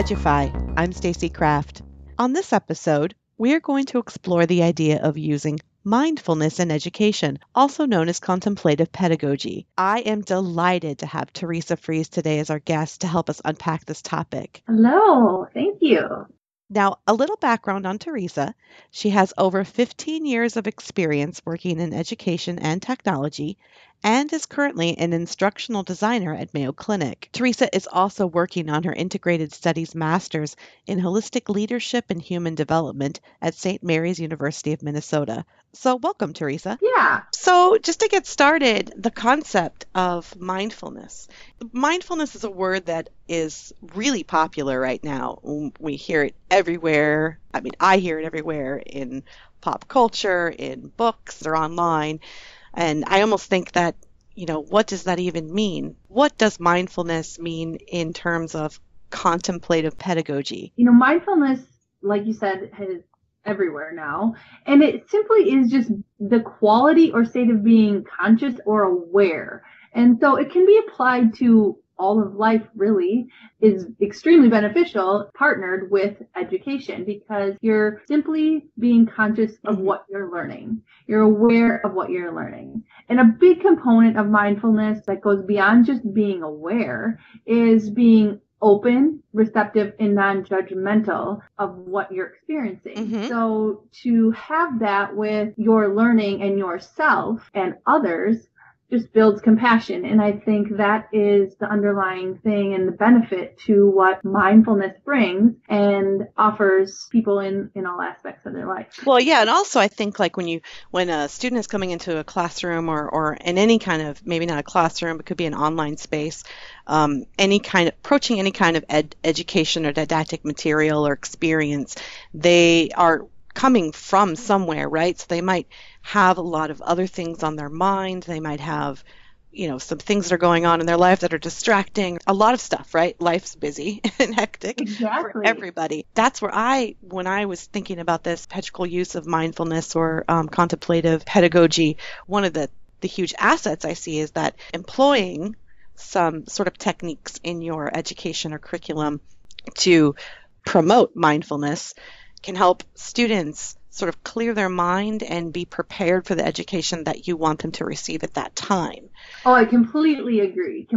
Edufy. I'm Stacy Kraft. On this episode, we are going to explore the idea of using mindfulness in education, also known as contemplative pedagogy. I am delighted to have Teresa Fries today as our guest to help us unpack this topic. Hello, thank you. Now, a little background on Teresa. She has over 15 years of experience working in education and technology and is currently an instructional designer at Mayo Clinic. Teresa is also working on her Integrated Studies Master's in Holistic Leadership and Human Development at St. Mary's University of Minnesota. So welcome, Teresa. Yeah. So just to get started, the concept of mindfulness. Mindfulness is a word that is really popular right now. We hear it everywhere. I mean, I hear it everywhere in pop culture, in books, or online. And I almost think that, what does that even mean? What does mindfulness mean in terms of contemplative pedagogy? Mindfulness, like you said, is everywhere now. And it simply is just the quality or state of being conscious or aware. And so it can be applied to all of life, really, is extremely beneficial, partnered with education, because you're simply being conscious of what you're learning. You're aware of what you're learning. And a big component of mindfulness that goes beyond just being aware is being open, receptive, and non-judgmental of what you're experiencing. So to have that with your learning and yourself and others just builds compassion. And I think that is the underlying thing and the benefit to what mindfulness brings and offers people in all aspects of their life. Well, yeah. And also I think like when a student is coming into a classroom or in any kind of, maybe not a classroom, it could be an online space, approaching any kind of education or didactic material or experience, they are coming from somewhere, right? So they might have a lot of other things on their mind. They might have, some things that are going on in their life that are distracting. A lot of stuff, right? Life's busy and hectic for everybody. That's where when I was thinking about this pedagogical use of mindfulness or contemplative pedagogy, one of the huge assets I see is that employing some sort of techniques in your education or curriculum to promote mindfulness can help students sort of clear their mind and be prepared for the education that you want them to receive at that time. Oh, I completely agree.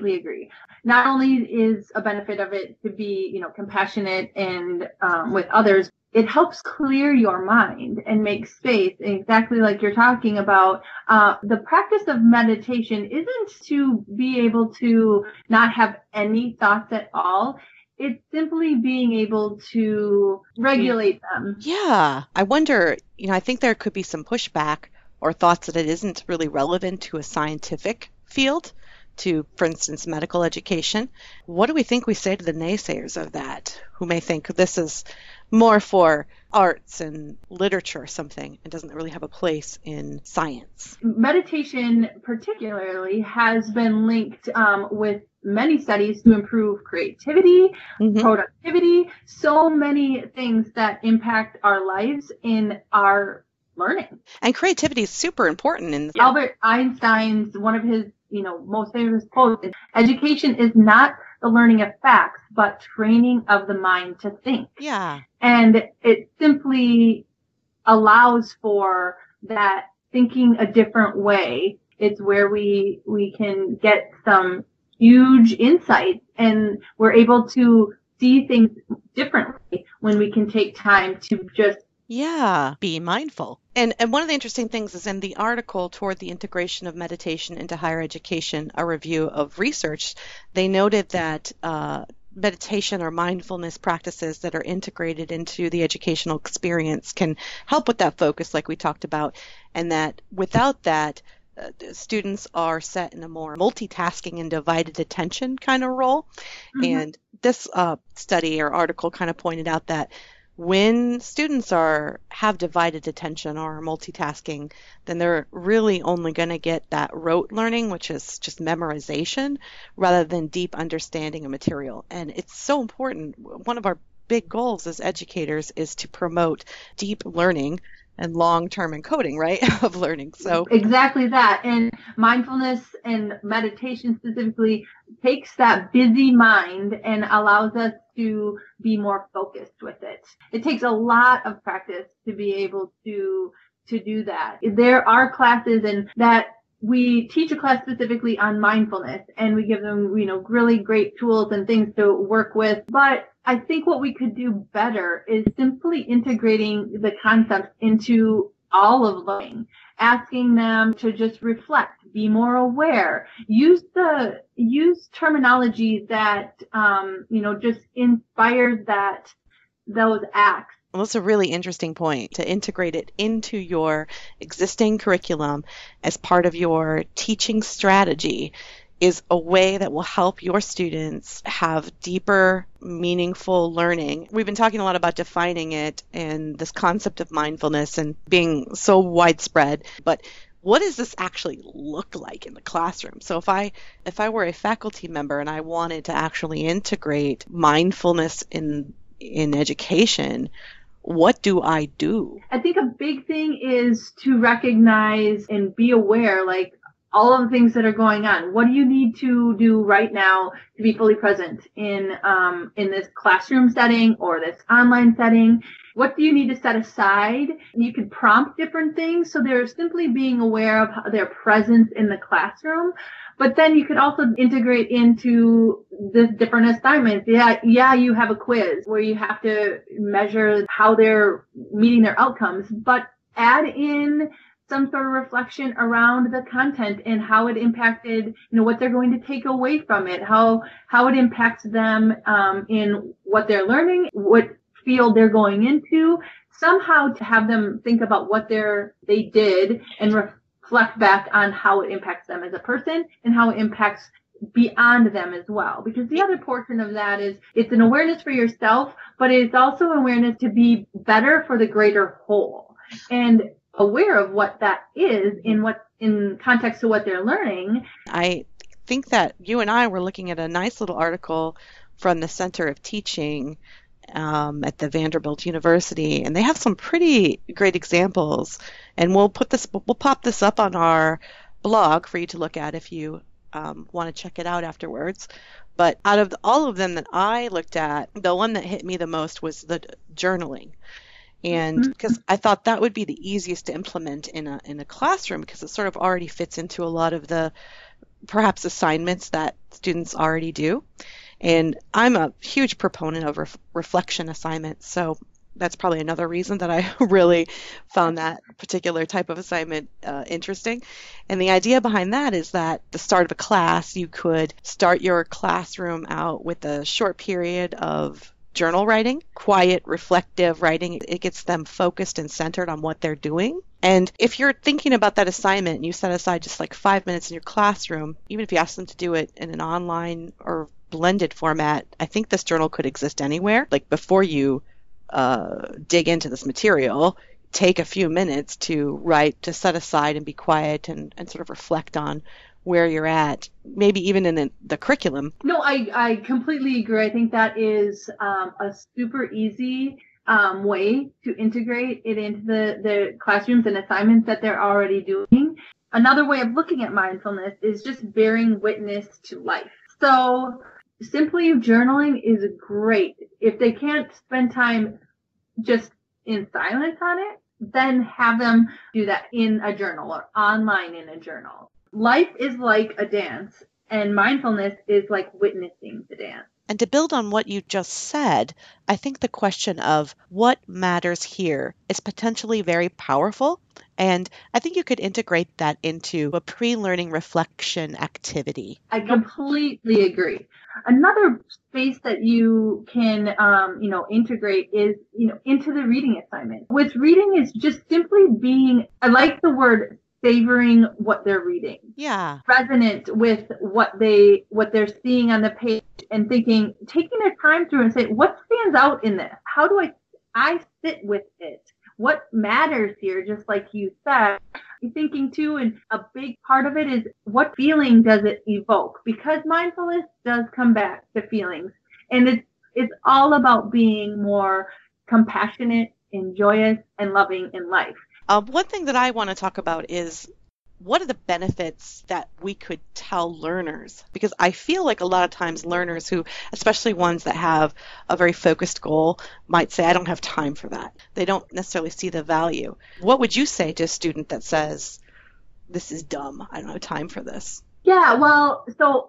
Not only is a benefit of it to be, compassionate and with others, it helps clear your mind and make space, exactly like you're talking about. The practice of meditation isn't to be able to not have any thoughts at all. It's simply being able to regulate them. Yeah. I wonder, I think there could be some pushback or thoughts that it isn't really relevant to a scientific field, to, for instance, medical education. What do we think we say to the naysayers of that, who may think this is more for arts and literature or something and doesn't really have a place in science? Meditation particularly has been linked with many studies to improve creativity, productivity, so many things that impact our lives in our learning. And creativity is super important. Albert Einstein's, one of his most famous quotes is, education is not the learning of facts, but training of the mind to think. Yeah. And it simply allows for that thinking a different way. It's where we can get some huge insights, and we're able to see things differently when we can take time to just be mindful. And one of the interesting things is in the article toward the integration of meditation into higher education, a review of research, they noted that meditation or mindfulness practices that are integrated into the educational experience can help with that focus like we talked about, and that without that, students are set in a more multitasking and divided attention kind of role. And this study or article kind of pointed out that when students have divided attention or are multitasking, then they're really only going to get that rote learning, which is just memorization, rather than deep understanding of material. And it's so important. One of our big goals as educators is to promote deep learning and long-term encoding, right, of learning. So Exactly that. And mindfulness and meditation specifically takes that busy mind and allows us to be more focused with it. It takes a lot of practice to be able to do that. There are classes and that we teach a class specifically on mindfulness, and we give them, really great tools and things to work with. But I think what we could do better is simply integrating the concepts into all of learning, asking them to just reflect, be more aware, use terminology that, just inspires those acts. well, that's a really interesting point, to integrate it into your existing curriculum as part of your teaching strategy is a way that will help your students have deeper, meaningful learning. We've been talking a lot about defining it and this concept of mindfulness and being so widespread, but what does this actually look like in the classroom? So if I were a faculty member and I wanted to actually integrate mindfulness in education, what do I do? I think a big thing is to recognize and be aware, like, all of the things that are going on. What do you need to do right now to be fully present in this classroom setting or this online setting? What do you need to set aside? You could prompt different things. So they're simply being aware of their presence in the classroom. But then you could also integrate into the different assignments. Yeah, you have a quiz where you have to measure how they're meeting their outcomes, but add in some sort of reflection around the content and how it impacted, what they're going to take away from it, how it impacts them in what they're learning, what field they're going into, somehow to have them think about what they did and reflect back on how it impacts them as a person and how it impacts beyond them as well. Because the other portion of that is it's an awareness for yourself, but it's also awareness to be better for the greater whole. And aware of what that is in context to what they're learning. I think that you and I were looking at a nice little article from the Center of Teaching at the Vanderbilt University, and they have some pretty great examples. And we'll pop this up on our blog for you to look at if you want to check it out afterwards. But out of all of them that I looked at, the one that hit me the most was the journaling. And because I thought that would be the easiest to implement in a classroom, because it sort of already fits into a lot of the perhaps assignments that students already do. And I'm a huge proponent of reflection assignments, so that's probably another reason that I really found that particular type of assignment interesting. And the idea behind that is that at the start of a class, you could start your classroom out with a short period of journal writing, quiet, reflective writing. It gets them focused and centered on what they're doing. And if you're thinking about that assignment and you set aside just like 5 minutes in your classroom, even if you ask them to do it in an online or blended format, I think this journal could exist anywhere. Like before you dig into this material, take a few minutes to write, to set aside and be quiet and sort of reflect on where you're at, maybe even in the curriculum. No, I completely agree. I think that is a super easy way to integrate it into the classrooms and assignments that they're already doing. Another way of looking at mindfulness is just bearing witness to life. So simply journaling is great. If they can't spend time just in silence on it, then have them do that in a journal or online in a journal. Life is like a dance, and mindfulness is like witnessing the dance. And to build on what you just said, I think the question of what matters here is potentially very powerful. And I think you could integrate that into a pre-learning reflection activity. I completely agree. Another space that you can, integrate is, into the reading assignment. With reading is just simply being, I like the word savoring what they're reading. Yeah. Resonant with what they're seeing on the page and taking their time through and say, what stands out in this? How do I sit with it? What matters here? Just like you said, you're thinking too, and a big part of it is what feeling does it evoke? Because mindfulness does come back to feelings, and it's all about being more compassionate and joyous and loving in life. One thing that I want to talk about is what are the benefits that we could tell learners? Because I feel like a lot of times learners who, especially ones that have a very focused goal, might say, I don't have time for that. They don't necessarily see the value. What would you say to a student that says, this is dumb, I don't have time for this? Yeah, well, so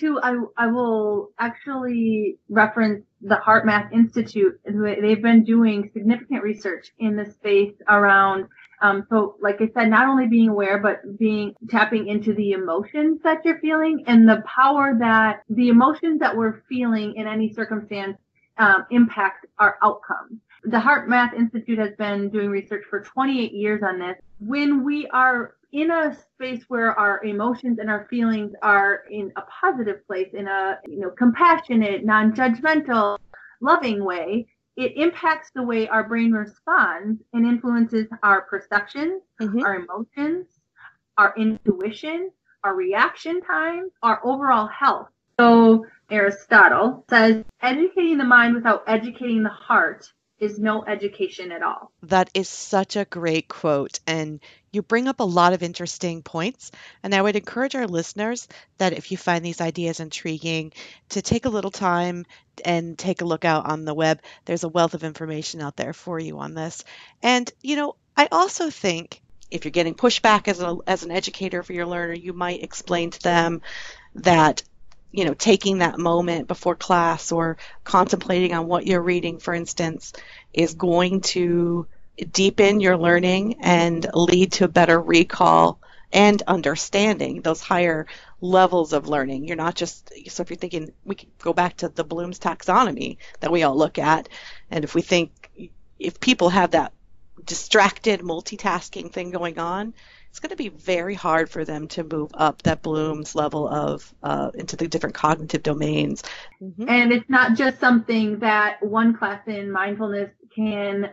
I will actually reference the Heart Math Institute. They've been doing significant research in the space around, so like I said, not only being aware, but tapping into the emotions that you're feeling and the power that the emotions that we're feeling in any circumstance impact our outcomes. The Heart Math Institute has been doing research for 28 years on this. When we are in a space where our emotions and our feelings are in a positive place, in a compassionate, non-judgmental, loving way, it impacts the way our brain responds and influences our perceptions, our emotions, our intuition, our reaction time, our overall health. So Aristotle says, educating the mind without educating the heart is no education at all. That is such a great quote, and you bring up a lot of interesting points. And I would encourage our listeners that if you find these ideas intriguing, to take a little time and take a look out on the web. There's a wealth of information out there for you on this. And, I also think if you're getting pushback as an educator for your learner, you might explain to them that taking that moment before class or contemplating on what you're reading, for instance, is going to deepen your learning and lead to a better recall and understanding those higher levels of learning. You're not just, so if you're thinking, we can go back to the Bloom's taxonomy that we all look at, and if people have that distracted multitasking thing going on, it's going to be very hard for them to move up that Bloom's level of into the different cognitive domains. Mm-hmm. And it's not just something that one class in mindfulness can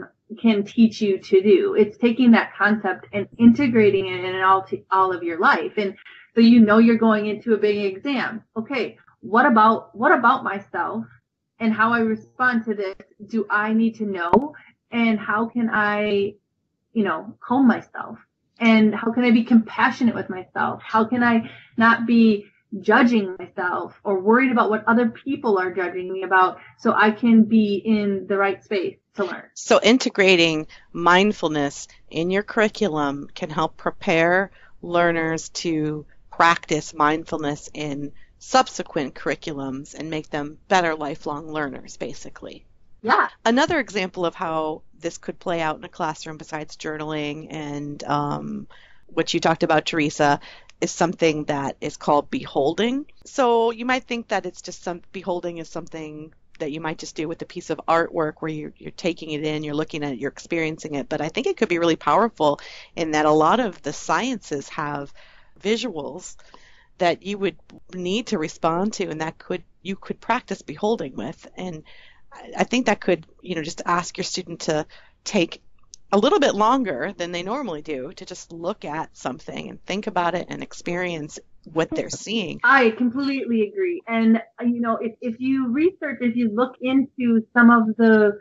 teach you to do. It's taking that concept and integrating it in all of your life. And so you're going into a big exam. Okay, what about myself and how I respond to this? Do I need to know? And how can I, calm myself? And how can I be compassionate with myself? How can I not be judging myself or worried about what other people are judging me about, so I can be in the right space to learn? So integrating mindfulness in your curriculum can help prepare learners to practice mindfulness in subsequent curriculums and make them better lifelong learners, basically. Yeah. Another example of how this could play out in a classroom besides journaling and what you talked about, Teresa, is something that is called beholding. So you might think that it's just beholding is something that you might just do with a piece of artwork where you're taking it in, you're looking at it, you're experiencing it. But I think it could be really powerful in that a lot of the sciences have visuals that you would need to respond to, and that you could practice beholding with. And I think that could, just ask your student to take a little bit longer than they normally do to just look at something and think about it and experience what they're seeing. I completely agree. And, if you look into some of the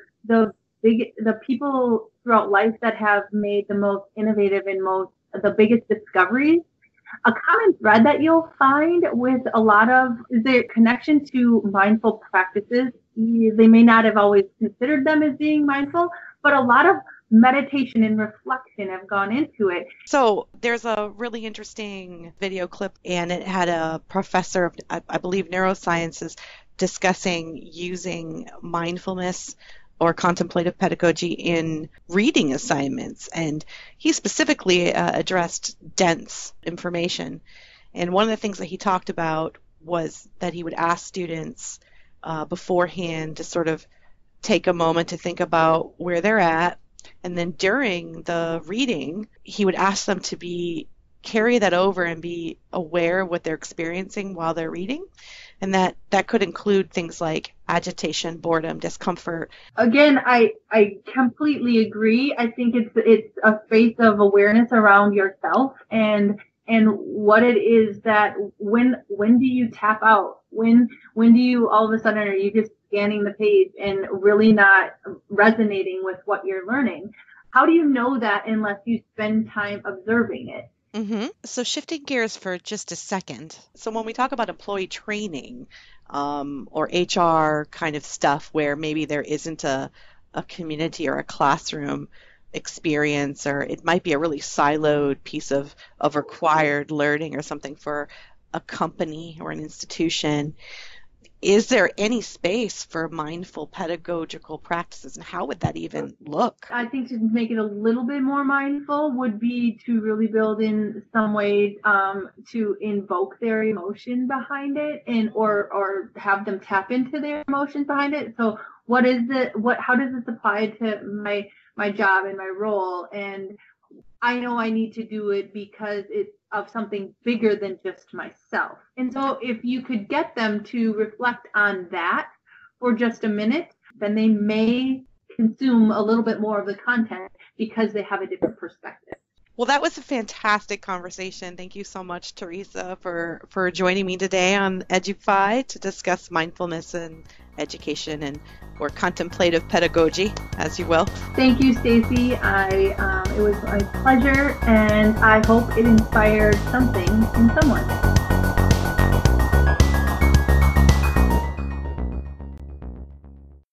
people throughout life that have made the most innovative and the biggest discoveries, a common thread that you'll find with a lot of their connection to mindful practices. They may not have always considered them as being mindful, but a lot of meditation and reflection have gone into it. So there's a really interesting video clip, and it had a professor of, I believe, neurosciences discussing using mindfulness or contemplative pedagogy in reading assignments. And he specifically addressed dense information. And one of the things that he talked about was that he would ask students beforehand to sort of take a moment to think about where they're at. And then during the reading, he would ask them to carry that over and be aware of what they're experiencing while they're reading. And that could include things like agitation, boredom, discomfort. Again, I completely agree. I think it's a space of awareness around yourself and what it is that when do you tap out? When do you all of a sudden are you just scanning the page and really not resonating with what you're learning? How do you know that unless you spend time observing it? So shifting gears for just a second. So when we talk about employee training or HR kind of stuff where maybe there isn't a community or a classroom experience, or it might be a really siloed piece of required learning or something for a company or an institution, is there any space for mindful pedagogical practices, and how would that even look? I think to make it a little bit more mindful would be to really build in some way to invoke their emotion behind it, and or have them tap into their emotions behind it. So what is it? How does this apply to my job and my role? And I know I need to do it because it's of something bigger than just myself. And so if you could get them to reflect on that for just a minute, then they may consume a little bit more of the content because they have a different perspective. Well, that was a fantastic conversation. Thank you so much, Teresa, for joining me today on Edufy to discuss mindfulness and education and or contemplative pedagogy, as you will. Thank you, Stacy. It was my pleasure, and I hope it inspired something in someone.